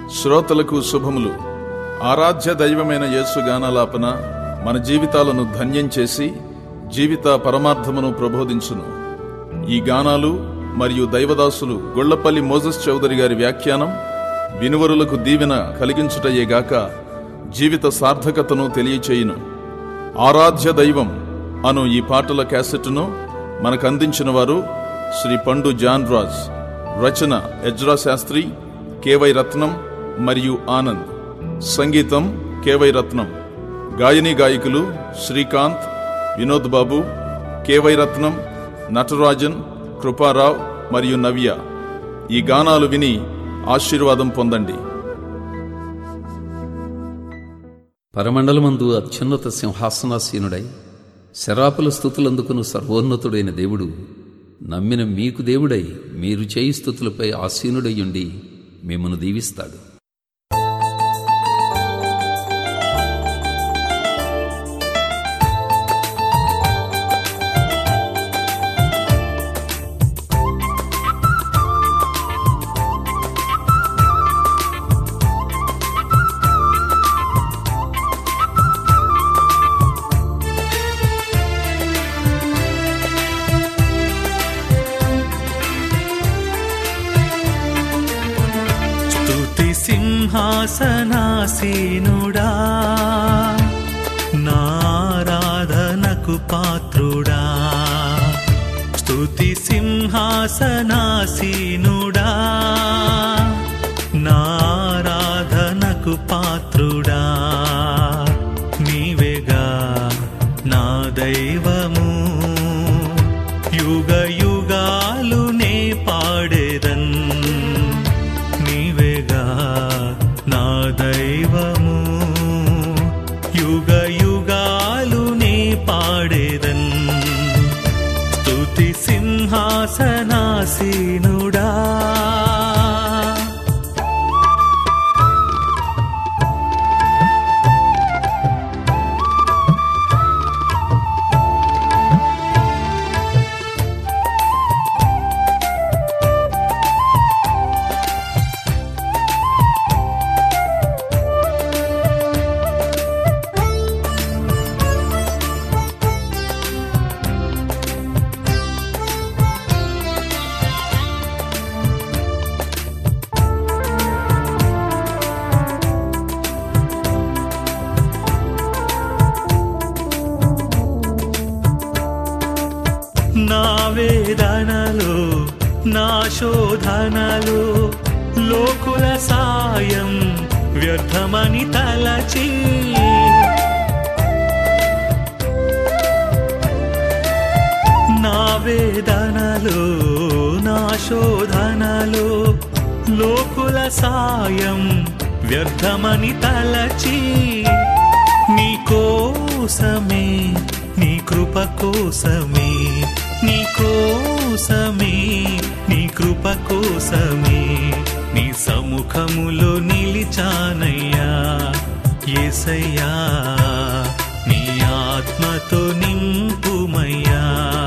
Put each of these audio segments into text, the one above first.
శ్రోతలకు శుభములు. ఆరాధ్య దైవమైన యేసు గానాలాపన మన జీవితాలను ధన్యం చేసి జీవిత పరమార్థమును ప్రబోధించును. ఈ గానాలు మరియు దైవదాసులు గొళ్లపల్లి మోజెస్ చౌదరి గారి వ్యాఖ్యానం వినువరులకు దీవెన కలిగించుటయేగాక జీవిత సార్థకతను తెలియచేయును. ఆరాధ్య దైవం అను ఈ పాటల క్యాసెట్ను మనకు అందించిన వారు శ్రీ పండు జాన్ రాజ్, రచన ఎజ్రా శాస్త్రి, కెవై రత్నం మరియు ఆనంద్, సంగీతం కెవై రత్నం, గాయని గాయకులు శ్రీకాంత్, వినోద్ బాబు, కెవై రత్నం, నటరాజన్, కృపారావు మరియు నవ్య. ఈ గానాలు విని ఆశీర్వాదం పొందండి. పరమండలమందు అత్యున్నత సింహాసనాసీనుడై శరాపుల స్తుతులందుకును సర్వోన్నతుడైన దేవుడు నమ్మిన మీకు దేవుడై మీరు చేయి స్తుతులపై ఆసీనుడయ్యుండి మిమ్మను దీవిస్తాడు. సింహాసనాసీనుడా, నారాధనకు పాత్రుడా. స్తుతి సింహాసనాసీనుడా, నారాధనకు పాత్రుడా. నీవేగా నా దైవము, యుగ యుగాలు నే పాడేదన్. నీవేగా నా దైవము, యుగ యుగాలు నే పాడేదన్. స్తుతి సింహాసనాసీనుడా. నా వేదనలు, నా శోధనలు, లోకుల సాయం వ్యర్థమని తలచి, నా వేదనలు, నా శోధనలు, లోకుల సాయం వ్యర్థమని తలచి, నీ కోసమే, నీ కృప కోసమే, నీ కోసమే, నీ కృప కోసమే, నీ సముఖములో నిలిచానయ్యా యేసయ్యా. నీ ఆత్మతో నింపుమయ్యా,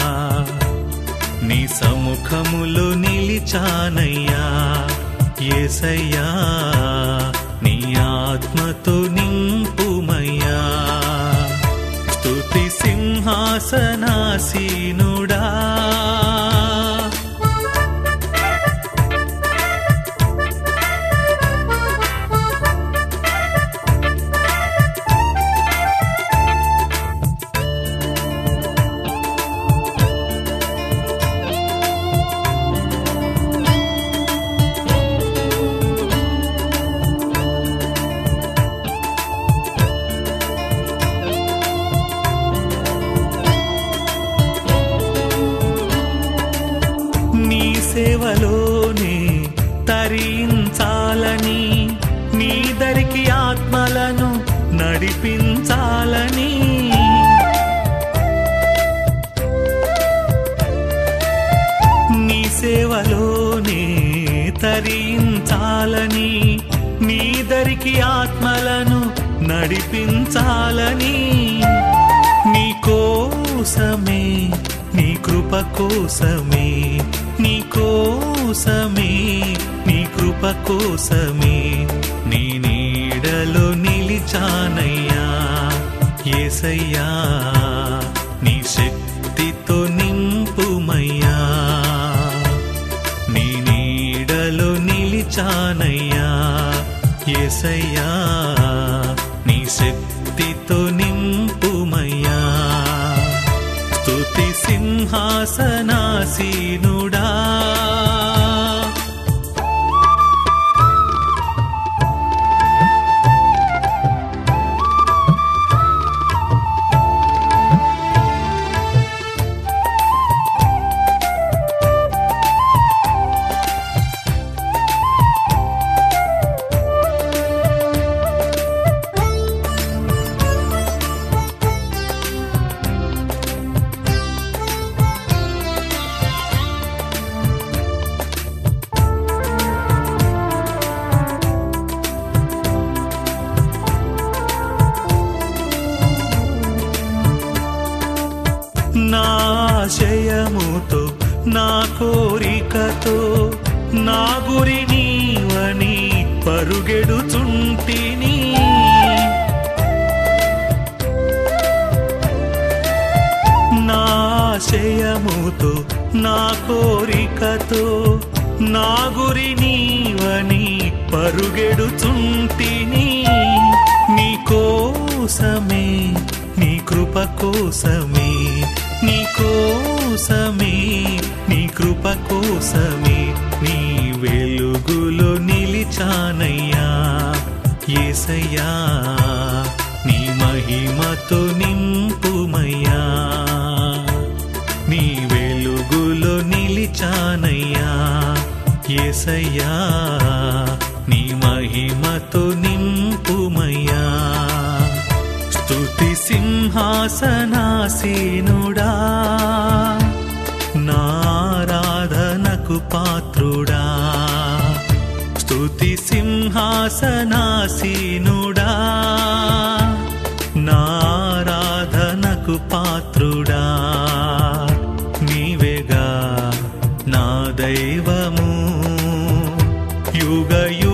నీ సముఖములో నిలిచానయ్యా యేసయ్యా. నీ ఆత్మతో నింపుమయ్యా. స్తుతి సింహాసనాసీనుడా. సేవలోనే తరించాలని, నీ దరికి ఆత్మలను నడిపించాలని, నీ సేవలోనే తరించాలని, నీ దరికి ఆత్మలను నడిపించాలని, నీ కోసమే, నీ కృప కోసమే, నీ కోసమే, నీ కృప కోసమే, నిలిచానయ్యా. యేసయ్యా నీ శక్తితో నింపుమయ్యా, నీ నీడలో నిలిచానయ్యా. యేసయ్యా నీ శక్తితో నింపుమయ్యా. స్తుతి సింహాసనాసీనుడా, నా ఆశయముతో నా కోరికతో నా గురి నీవని పరుగెడుచుంటిని. నా ఆశయముతో నా కోరికతో నా గురి నీవని పరుగెడుచుంటిని. నీ కోసమే, నీ కృప కోసమే, నీ కోసమే, నీ కృప కోసమే, నీ వెలుగులో నిలిచానయ్యా. యేసయ్యా నీ మహిమతో నింపుమయ్యా, నీ వెలుగులో నిలిచానయ్యా. యేసయ్యా నీ మహిమతో నింపుమయ్యా. స్తుతి సింహాసనాసీనుడా, నారాధనకు పాత్రుడా. స్తుతి సింహాసనాసీనుడా, నారాధనకు పాత్రుడా. నీవేగా నా దైవము, యుగ